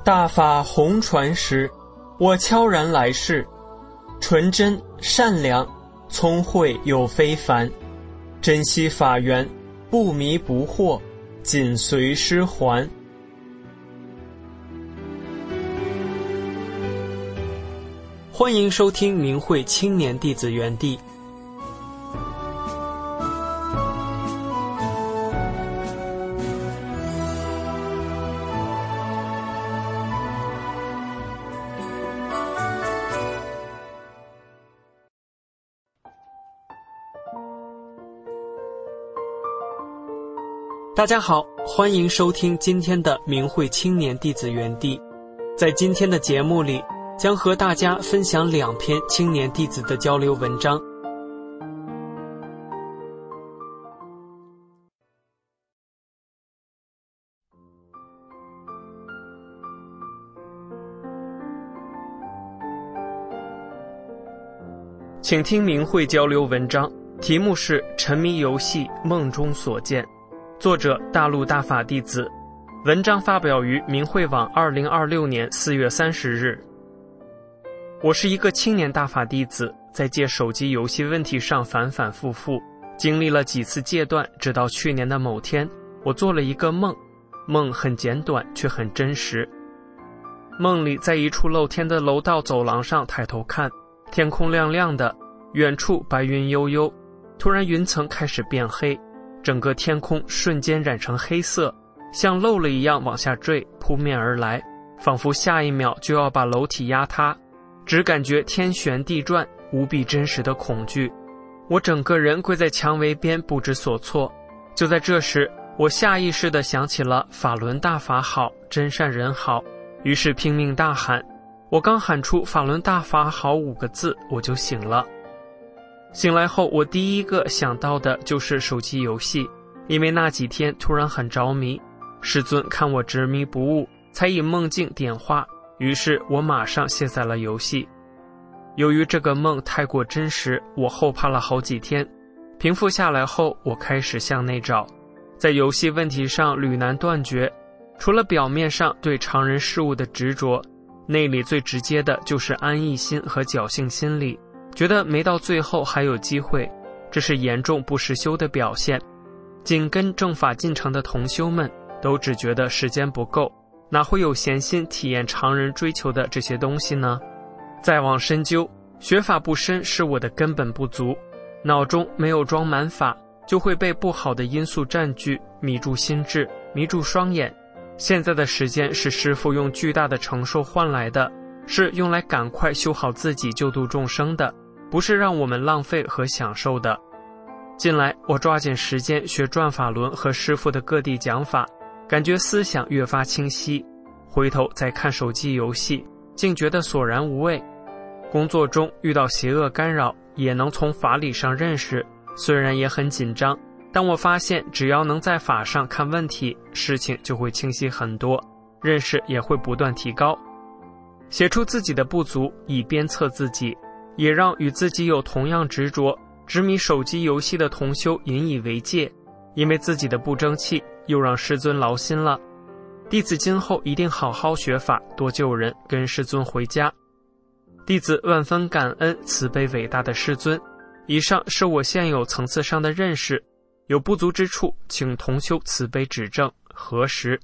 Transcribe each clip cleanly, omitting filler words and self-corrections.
大法红传时，我悄然来世，纯真善良，聪慧又非凡，珍惜法缘，不迷不惑，紧随师还。欢迎收听明慧青年弟子园地。大家好，欢迎收听今天的明慧青年弟子园地。在今天的节目里，将和大家分享2篇青年弟子的交流文章。请听明慧交流文章，题目是《沉迷游戏梦中所见》，作者大陆大法弟子，文章发表于明慧网2026年4月30日。我是一个青年大法弟子，在戒手机游戏问题上反反复复，经历了几次戒断，直到去年的某天，我做了一个梦，梦很简短却很真实。梦里在一处露天的楼道走廊上抬头看，天空亮亮的，远处白云悠悠，突然云层开始变黑，整个天空瞬间染成黑色，像漏了一样往下坠，扑面而来，仿佛下一秒就要把楼体压塌，只感觉天旋地转，无比真实的恐惧。我整个人跪在墙围边不知所措。就在这时，我下意识地想起了法轮大法好，真善人好，于是拼命大喊。我刚喊出法轮大法好5个字，我就醒了。醒来后，我第一个想到的就是手机游戏，因为那几天突然很着迷。师尊看我执迷不悟，才以梦境点化，于是我马上卸载了游戏。由于这个梦太过真实，我后怕了好几天。平复下来后，我开始向内找，在游戏问题上屡难断绝。除了表面上对常人事物的执着，内里最直接的就是安逸心和侥幸心理，觉得没到最后还有机会，这是严重不实修的表现。紧跟正法进程的同修们都只觉得时间不够，哪会有闲心体验常人追求的这些东西呢？再往深究，学法不深是我的根本不足，脑中没有装满法，就会被不好的因素占据，迷住心智，迷住双眼。现在的时间是师父用巨大的承受换来的，是用来赶快修好自己救度众生的，不是让我们浪费和享受的。近来我抓紧时间学转法轮和师父的各地讲法，感觉思想越发清晰，回头再看手机游戏，竟觉得索然无味。工作中遇到邪恶干扰，也能从法理上认识，虽然也很紧张，但我发现只要能在法上看问题，事情就会清晰很多，认识也会不断提高。写出自己的不足，以鞭策自己，也让与自己有同样执着执迷手机游戏的同修引以为戒，因为自己的不争气，又让师尊劳心了。弟子今后一定好好学法，多救人，跟师尊回家。弟子万分感恩慈悲伟大的师尊。以上是我现有层次上的认识，有不足之处，请同修慈悲指正，核实。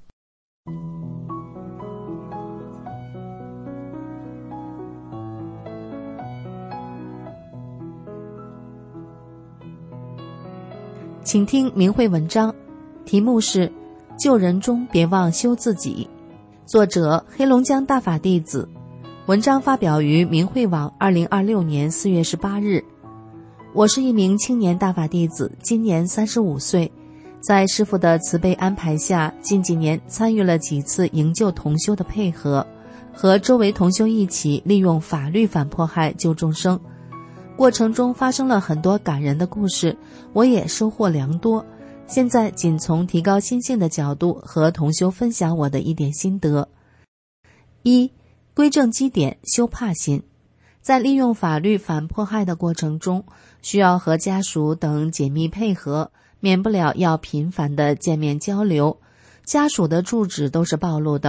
请听明慧文章，题目是救人中别忘修自己，作者黑龙江大法弟子，文章发表于明慧网2026年4月18日。我是一名青年大法弟子，今年35岁，在师父的慈悲安排下，近几年参与了几次营救同修的配合，和周围同修一起利用法律反迫害救众生。过程中发生了很多感人的故事，我也收获良多。现在仅从提高心性的角度和同修分享我的一点心得。1. 归正基点，修怕心。在利用法律反迫害的过程中，需要和家属等紧密配合，免不了要频繁的见面交流。家属的住址都是暴露的，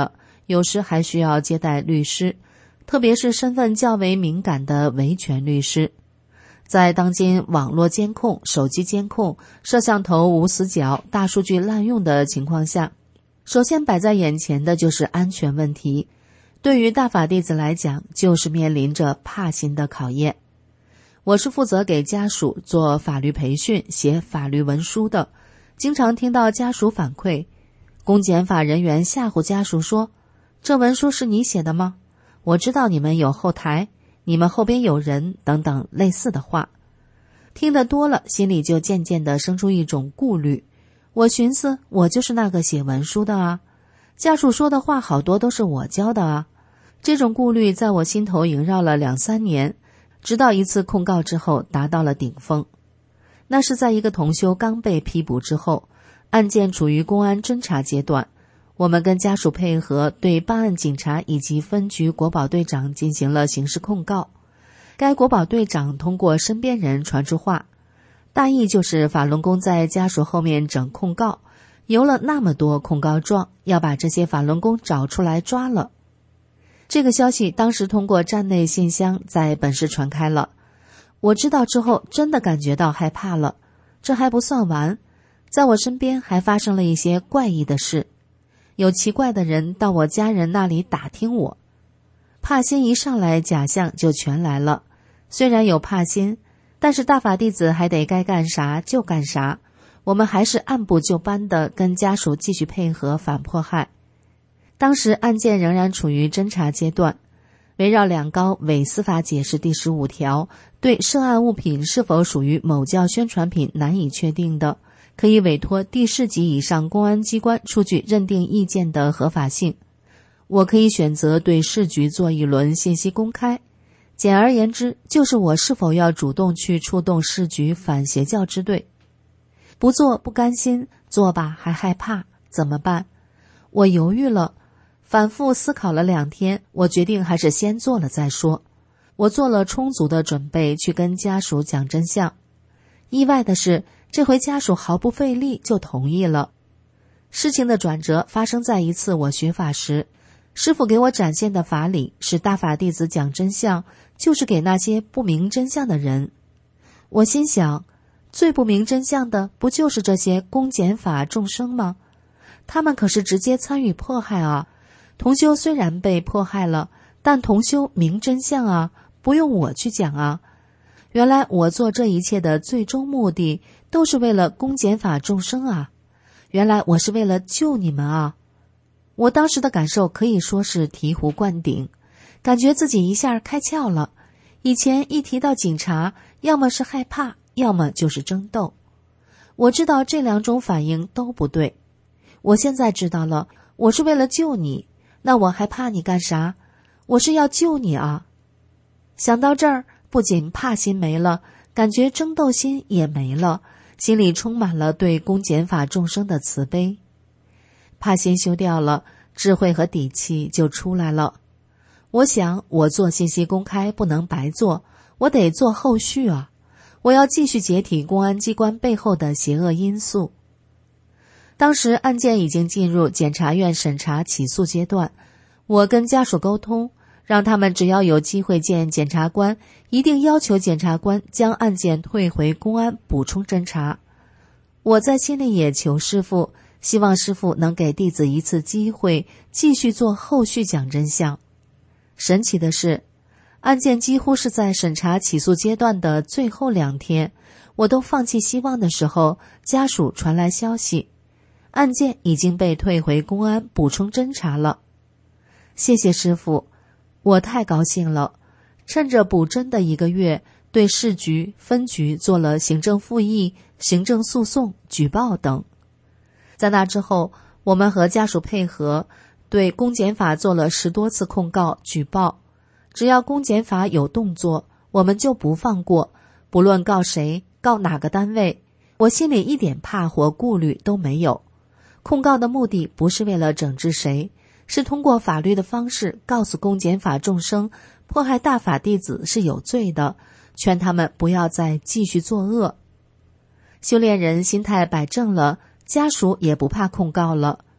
有时还需要接待律师，特别是身份较为敏感的维权律师。在当今网络监控、手机监控、摄像头无死角、大数据滥用的情况下，首先摆在眼前的就是安全问题。对于大法弟子来讲，就是面临着怕心的考验。我是负责给家属做法律培训、写法律文书的，经常听到家属反馈，公检法人员吓唬家属说：“这文书是你写的吗？我知道你们有后台，你们后边有人，等等类似的话。”听得多了，心里就渐渐地生出一种顾虑。我寻思，我就是那个写文书的啊，家属说的话好多都是我教的啊。这种顾虑在我心头萦绕了2-3年，直到一次控告之后达到了顶峰。那是在一个同修刚被批捕之后，案件处于公安侦查阶段，我们跟家属配合，对办案警察以及分局国保队长进行了刑事控告。该国保队长通过身边人传出话，大意就是法轮功在家属后面整控告，邮了那么多控告状，要把这些法轮功找出来抓了。这个消息当时通过站内信箱在本市传开了。我知道之后真的感觉到害怕了。这还不算完，在我身边还发生了一些怪异的事，有奇怪的人到我家人那里打听我。怕心一上来，假象就全来了。虽然有怕心，但是大法弟子还得该干啥就干啥，我们还是按部就班地跟家属继续配合反迫害。当时案件仍然处于侦查阶段，围绕两高伪司法解释第15条，对涉案物品是否属于某教宣传品难以确定的，可以委托第10级以上公安机关出具认定意见的合法性。我可以选择对市局做一轮信息公开，简而言之，就是我是否要主动去触动市局反邪教支队。不做不甘心，做吧还害怕，怎么办？我犹豫了，反复思考了2天，我决定还是先做了再说。我做了充足的准备去跟家属讲真相。意外的是，这回家属毫不费力就同意了。事情的转折发生在一次我学法时，师父给我展现的法理是大法弟子讲真相，就是给那些不明真相的人。我心想，最不明真相的不就是这些公检法众生吗？他们可是直接参与迫害啊！同修虽然被迫害了，但同修明真相啊，不用我去讲啊。原来我做这一切的最终目的都是为了公检法众生啊！原来我是为了救你们啊！我当时的感受可以说是醍醐灌顶，感觉自己一下开窍了。以前一提到警察，要么是害怕，要么就是争斗。我知道这2种反应都不对。我现在知道了，我是为了救你，那我还怕你干啥？我是要救你啊！想到这儿，不仅怕心没了，感觉争斗心也没了，心里充满了对公检法众生的慈悲。怕心修掉了，智慧和底气就出来了。我想，我做信息公开不能白做，我得做后续啊！我要继续解体公安机关背后的邪恶因素。当时案件已经进入检察院审查起诉阶段，我跟家属沟通，让他们只要有机会见检察官，一定要求检察官将案件退回公安补充侦查。我在心里也求师父，希望师父能给弟子一次机会，继续做后续讲真相。神奇的是，案件几乎是在审查起诉阶段的最后2天，我都放弃希望的时候，家属传来消息，案件已经被退回公安补充侦查了。谢谢师父，我太高兴了。趁着补侦的1个月，对市局、分局做了行政复议、行政诉讼、举报等。在那之后，我们和家属配合，对公检法做了10多次控告、举报。只要公检法有动作，我们就不放过，不论告谁、告哪个单位，我心里一点怕或顾虑都没有。控告的目的不是为了整治谁，是通过法律的方式告诉公检法众生，迫害大法弟子是有罪的，劝他们不要再继续作恶。修炼人心态摆正了，家属也不怕控告了。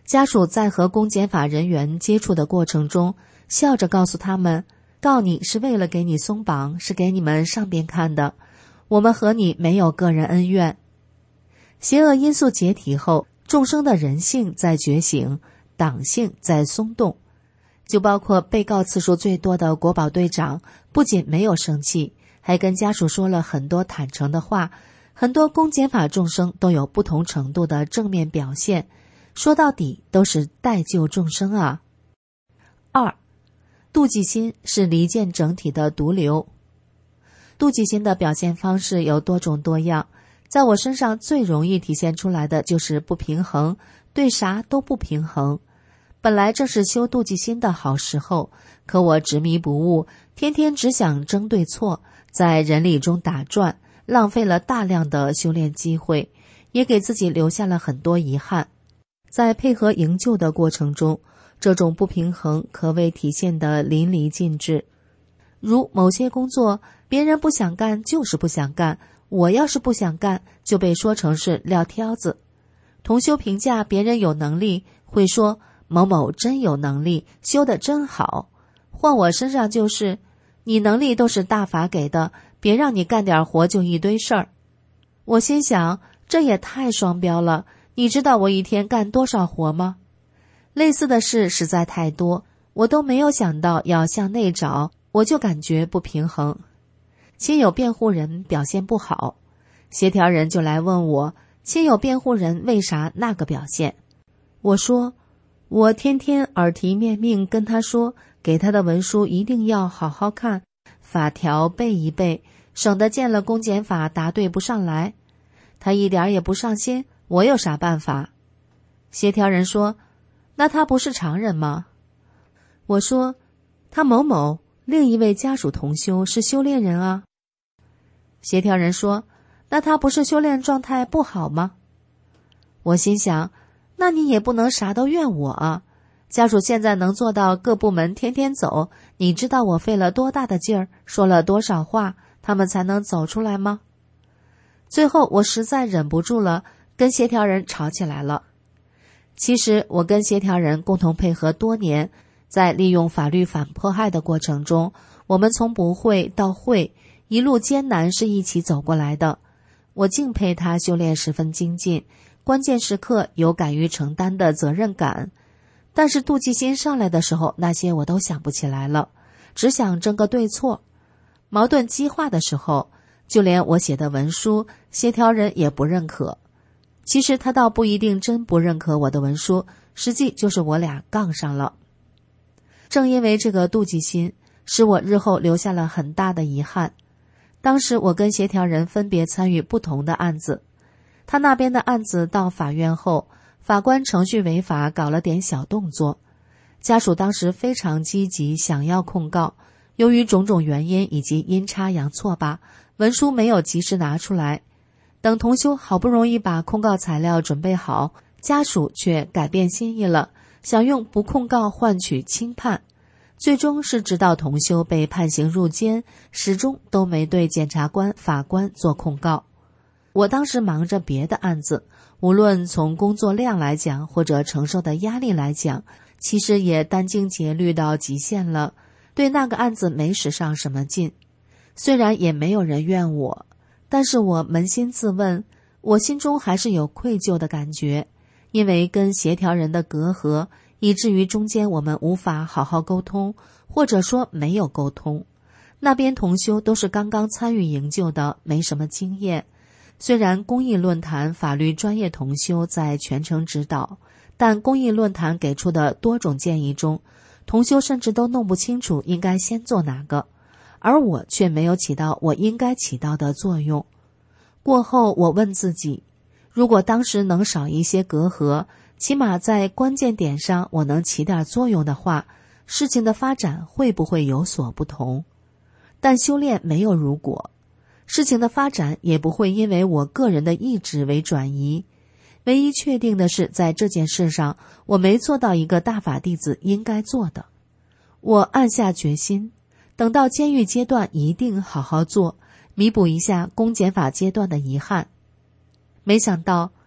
家属在和公检法人员接触的过程中，笑着告诉他们，告你是为了给你松绑，是给你们上边看的，我们和你没有个人恩怨。邪恶因素解体后，众生的人性在觉醒，党性在松动。就包括被告次数最多的国保队长，不仅没有生气，还跟家属说了很多坦诚的话。很多公检法众生都有不同程度的正面表现，说到底都是代救众生啊。2. 妒忌心是离间整体的毒瘤。妒忌心的表现方式有多种多样，在我身上最容易体现出来的就是不平衡，对啥都不平衡。本来正是修妒忌心的好时候，可我执迷不悟，天天只想争对错，在人理中打转，浪费了大量的修炼机会，也给自己留下了很多遗憾。在配合营救的过程中，这种不平衡可谓体现得淋漓尽致。如某些工作，别人不想干就是不想干，我要是不想干，就被说成是撂挑子。同修评价别人有能力，会说某某真有能力，修得真好。换我身上就是，你能力都是大法给的，别让你干点活就一堆事儿。我心想，这也太双标了，你知道我一天干多少活吗？类似的事实在太多，我都没有想到要向内找，我就感觉不平衡。亲友辩护人表现不好，协调人就来问我，亲友辩护人为啥那个表现？我说，我天天耳提面命跟他说，给他的文书一定要好好看，法条背一背，省得见了公检法答对不上来。他一点也不上心，我有啥办法？协调人说，那他不是常人吗？我说，他某某另一位家属同修是修炼人啊。协调人说，那他不是修炼状态不好吗？我心想，那你也不能啥都怨我啊。家属现在能做到各部门天天走，你知道我费了多大的劲儿，说了多少话，他们才能走出来吗？最后我实在忍不住了，跟协调人吵起来了。其实我跟协调人共同配合多年，在利用法律反迫害的过程中，我们从不会到会，一路艰难是一起走过来的。我敬佩他修炼十分精进，关键时刻有敢于承担的责任感。但是妒忌心上来的时候，那些我都想不起来了，只想争个对错。矛盾激化的时候，就连我写的文书，协调人也不认可。其实他倒不一定真不认可我的文书，实际就是我俩杠上了。正因为这个妒忌心，使我日后留下了很大的遗憾。当时我跟协调人分别参与不同的案子，他那边的案子到法院后，法官程序违法搞了点小动作，家属当时非常积极想要控告，由于种种原因以及阴差阳错吧，文书没有及时拿出来。等同修好不容易把控告材料准备好，家属却改变心意了，想用不控告换取轻判。最终是直到同修被判刑入监，始终都没对检察官、法官做控告。我当时忙着别的案子，无论从工作量来讲，或者承受的压力来讲，其实也殚精竭虑到极限了，对那个案子没使上什么劲。虽然也没有人怨我，但是我扪心自问，我心中还是有愧疚的感觉，因为跟协调人的隔阂，以至于中间我们无法好好沟通，或者说没有沟通。那边同修都是刚刚参与营救的，没什么经验。虽然公益论坛法律专业同修在全程指导，但公益论坛给出的多种建议中，同修甚至都弄不清楚应该先做哪个，而我却没有起到我应该起到的作用。过后我问自己，如果当时能少一些隔阂，起码在关键点上我能起点作用的话，事情的发展会不会有所不同？但修炼没有如果，事情的发展也不会因为我个人的意志为转移。唯一确定的是，在这件事上我没做到一个大法弟子应该做的。我暗下决心，等到监狱阶段一定好好做，弥补一下公检法阶段的遗憾。没想到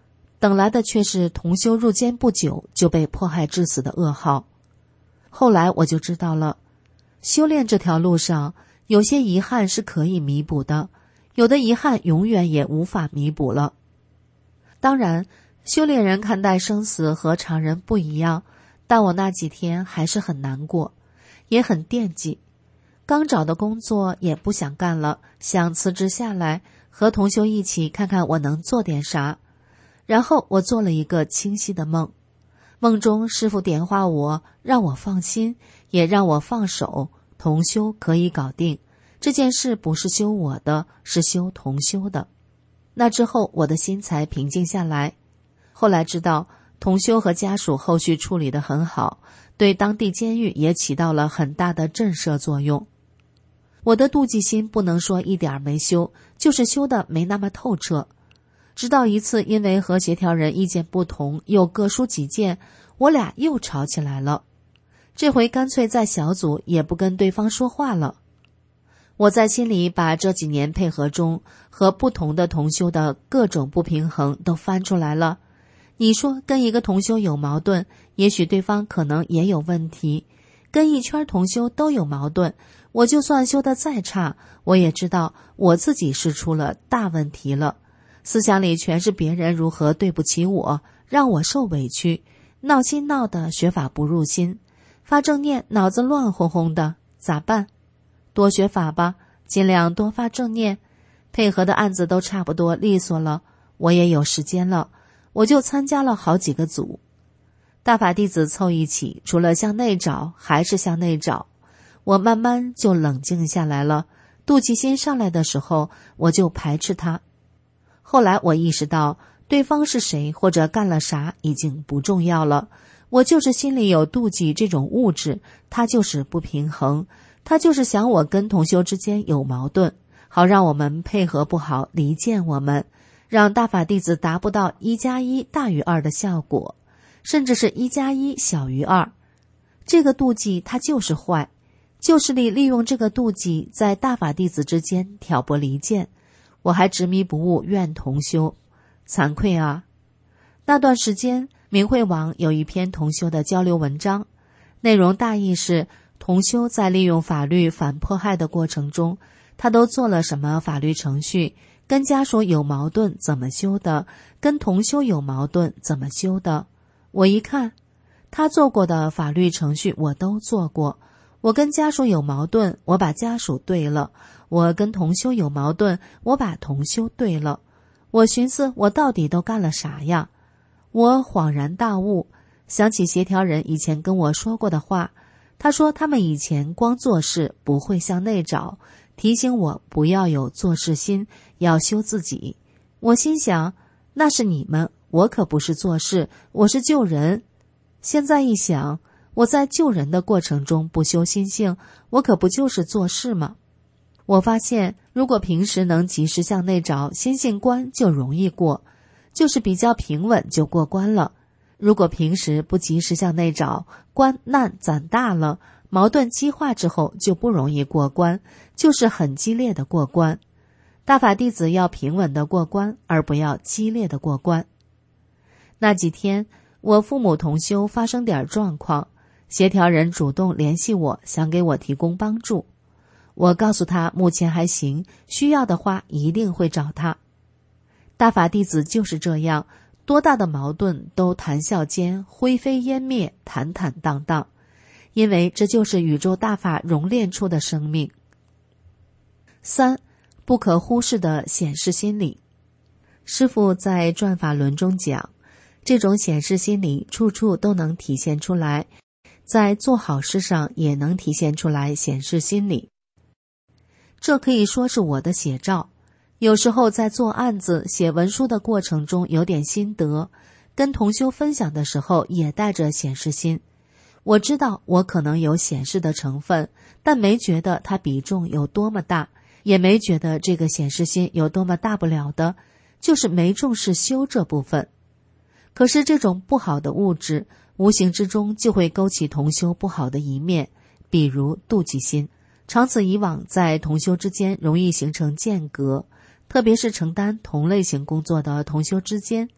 等来的却是同修入监不久就被迫害致死的噩耗。后来我就知道了，修炼这条路上，有些遗憾是可以弥补的，有的遗憾永远也无法弥补了。当然，修炼人看待生死和常人不一样，但我那几天还是很难过，也很惦记。刚找的工作也不想干了，想辞职下来，和同修一起看看我能做点啥。然后我做了一个清晰的梦，梦中师父点化我，让我放心，也让我放手，同修可以搞定。这件事不是修我的，是修同修的。那之后我的心才平静下来。后来知道同修和家属后续处理得很好，对当地监狱也起到了很大的震慑作用。我的妒忌心不能说一点没修，就是修得没那么透彻。直到一次因为和协调人意见不同，又各抒己见，我俩又吵起来了。这回干脆在小组也不跟对方说话了。我在心里把这几年配合中和不同的同修的各种不平衡都翻出来了。你说跟一个同修有矛盾，也许对方可能也有问题。跟一圈同修都有矛盾，我就算修得再差，我也知道我自己是出了大问题了。思想里全是别人如何对不起我，让我受委屈，闹心闹得学法不入心，发正念脑子乱哄哄的，咋办？多学法吧，尽量多发正念。配合的案子都差不多利索了，我也有时间了，我就参加了好几个组。大法弟子凑一起，除了向内找还是向内找。我慢慢就冷静下来了，妒忌心上来的时候，我就排斥他。后来我意识到，对方是谁或者干了啥已经不重要了，我就是心里有妒忌这种物质，它就是不平衡，它就是想我跟同修之间有矛盾，好让我们配合不好，离间我们，让大法弟子达不到1+1大于2的效果，甚至是1+1小于2。这个妒忌它就是坏，旧势力利用这个妒忌在大法弟子之间挑拨离间，我还执迷不悟，怨同修，惭愧啊！那段时间，明慧网有一篇同修的交流文章，内容大意是同修在利用法律反迫害的过程中，他都做了什么法律程序，跟家属有矛盾怎么修的，跟同修有矛盾怎么修的。我一看，他做过的法律程序我都做过，我跟家属有矛盾，我把家属对了，我跟同修有矛盾，我把同修对了。我寻思我到底都干了啥呀？我恍然大悟，想起协调人以前跟我说过的话，他说他们以前光做事不会向内找，提醒我不要有做事心，要修自己。我心想，那是你们，我可不是做事，我是救人。现在一想，我在救人的过程中不修心性，我可不就是做事吗？我发现，如果平时能及时向内找，心性关就容易过，就是比较平稳就过关了。如果平时不及时向内找，关难攒大了，矛盾激化之后就不容易过关，就是很激烈的过关。大法弟子要平稳的过关，而不要激烈的过关。那几天，我父母同修发生点状况，协调人主动联系我，想给我提供帮助。我告诉他目前还行，需要的话一定会找他。大法弟子就是这样，多大的矛盾都谈笑间灰飞烟灭，坦坦荡荡，因为这就是宇宙大法熔炼出的生命。3. 不可忽视的显示心理。师父在转法轮中讲，这种显示心理处处都能体现出来，在做好事上也能体现出来显示心理。这可以说是我的写照。有时候在做案子、写文书的过程中有点心得，跟同修分享的时候也带着显示心。我知道我可能有显示的成分，但没觉得它比重有多么大，也没觉得这个显示心有多么大不了的，就是没重视修这部分。可是这种不好的物质，无形之中就会勾起同修不好的一面，比如妒忌心。长此以往，在同修之间容易形成间隔，特别是承担同类型工作的同修之间，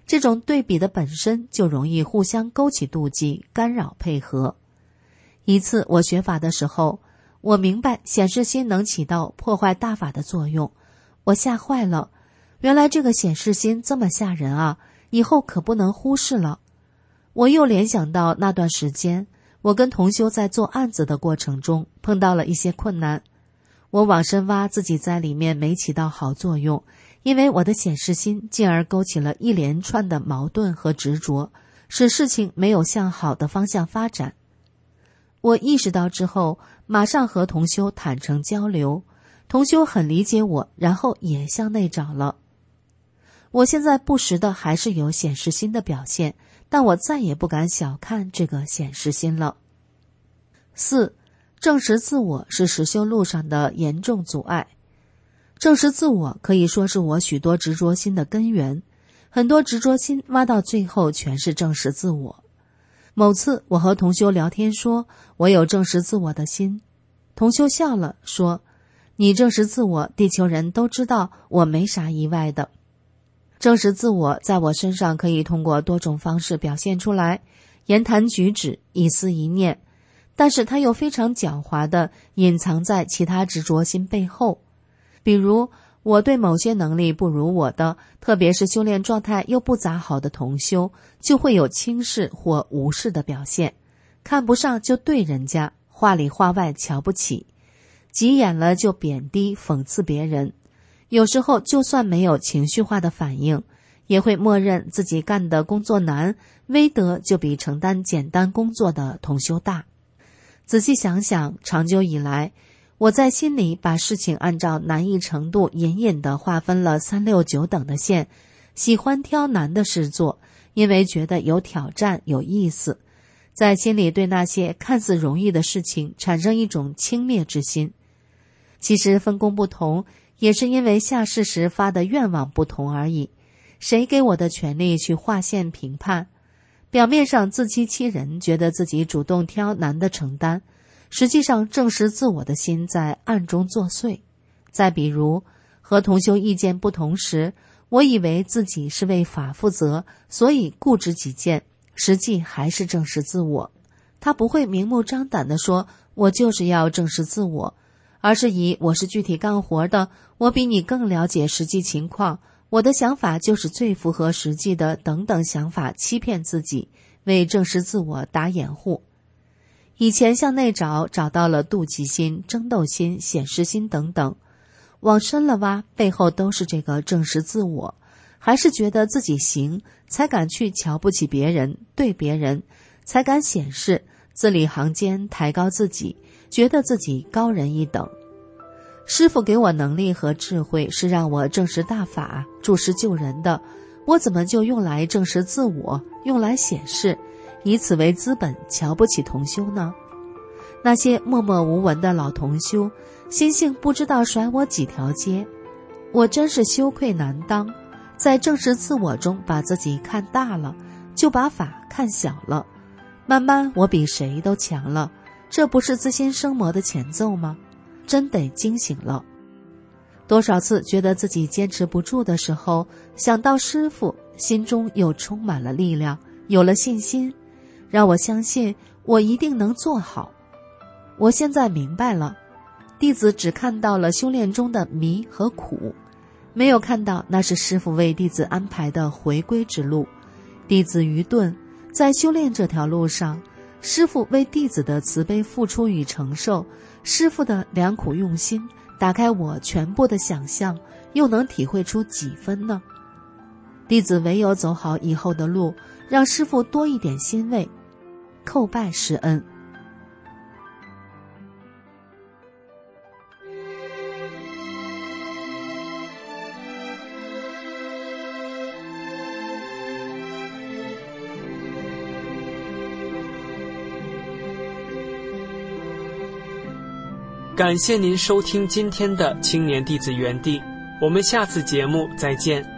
这种对比的本身就容易互相勾起妒忌，干扰配合。一次我学法的时候，我明白显示心能起到破坏大法的作用，我吓坏了，原来这个显示心这么吓人啊，以后可不能忽视了。我又联想到那段时间，我跟同修在做案子的过程中碰到了一些困难，我往深挖自己在里面没起到好作用，因为我的显示心进而勾起了一连串的矛盾和执着，使事情没有向好的方向发展。我意识到之后，马上和同修坦诚交流，同修很理解我，然后也向内找了。我现在不时的还是有显示心的表现，但我再也不敢小看这个显示心了。4. 证实自我是实修路上的严重阻碍。证实自我可以说是我许多执着心的根源，很多执着心挖到最后全是证实自我。某次我和同修聊天说，我有证实自我的心。同修笑了，说，你证实自我，地球人都知道，我没啥意外的。证实自我在我身上可以通过多种方式表现出来，言谈举止，一思一念，但是它又非常狡猾地隐藏在其他执着心背后。比如我对某些能力不如我的，特别是修炼状态又不咋好的同修，就会有轻视或无视的表现，看不上就对人家，话里话外瞧不起，急眼了就贬低讽刺别人。有时候就算没有情绪化的反应，也会默认自己干的工作难，威德就比承担简单工作的同修大。仔细想想，长久以来，我在心里把事情按照难易程度隐隐地划分了3、6、9等的线，喜欢挑难的事做，因为觉得有挑战有意思，在心里对那些看似容易的事情产生一种轻蔑之心。其实分工不同，也是因为下世时发的愿望不同而已，谁给我的权利去划线评判？表面上自欺欺人，觉得自己主动挑难的承担，实际上证实自我的心在暗中作祟。再比如，和同修意见不同时，我以为自己是为法负责，所以固执己见，实际还是证实自我。他不会明目张胆地说，我就是要证实自我，而是以我是具体干活的，我比你更了解实际情况，我的想法就是最符合实际的等等想法欺骗自己，为证实自我打掩护。以前向内找到了妒忌心、争斗心、显示心等等，往深了挖，背后都是这个证实自我，还是觉得自己行，才敢去瞧不起别人，对别人，才敢显示，字里行间抬高自己，觉得自己高人一等。师父给我能力和智慧是让我证实大法、助世救人的，我怎么就用来证实自我，用来显示，以此为资本瞧不起同修呢？那些默默无闻的老同修，心性不知道甩我几条街，我真是羞愧难当，在证实自我中把自己看大了，就把法看小了，慢慢我比谁都强了，这不是自心生魔的前奏吗？真得惊醒了。多少次觉得自己坚持不住的时候，想到师父，心中又充满了力量，有了信心，让我相信我一定能做好。我现在明白了，弟子只看到了修炼中的迷和苦，没有看到那是师父为弟子安排的回归之路。弟子愚钝，在修炼这条路上，师父为弟子的慈悲付出与承受，师父的良苦用心，打开我全部的想象，又能体会出几分呢？弟子唯有走好以后的路，让师父多一点欣慰，叩拜师恩。 感谢您收听今天的青年弟子园地，我们下次节目再见。